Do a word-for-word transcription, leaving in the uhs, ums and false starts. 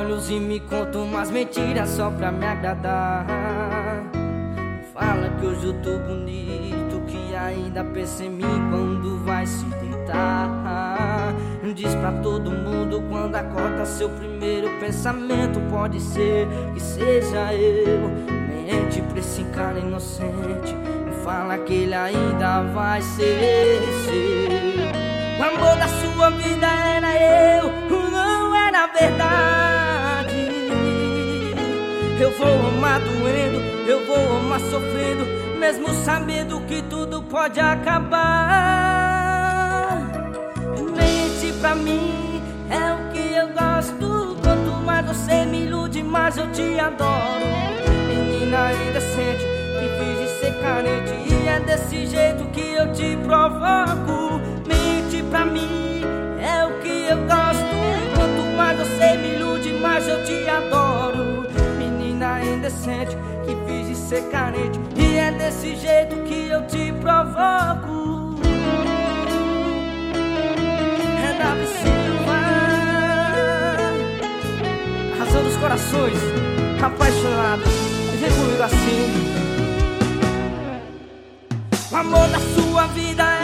olhos e me conta umas mentiras só pra me agradar. Fala que hoje eu tô bonito, que ainda pensa em mim quando vai se deitar. Diz pra todo mundo quando acorda, seu primeiro pensamento pode ser que seja eu. Mente pra esse cara inocente, fala que ele ainda vai ser seu. O amor da sua vida era eu, não era verdade. Eu vou amar doendo, eu vou amar sofrendo, mesmo sabendo que tudo pode acabar. Mente pra mim é o que eu gosto, quanto mais você me ilude, mais eu te adoro. Menina indecente, que finge ser carente, e é desse jeito que eu te provoco. Mente pra mim é o que eu gosto, quanto mais você me ilude, mais eu te adoro. Menina indecente, que finge ser carente, e é desse jeito que eu te provoco. É Davi Silva, razão dos corações, apaixonado, vem comigo assim. O amor da sua vida é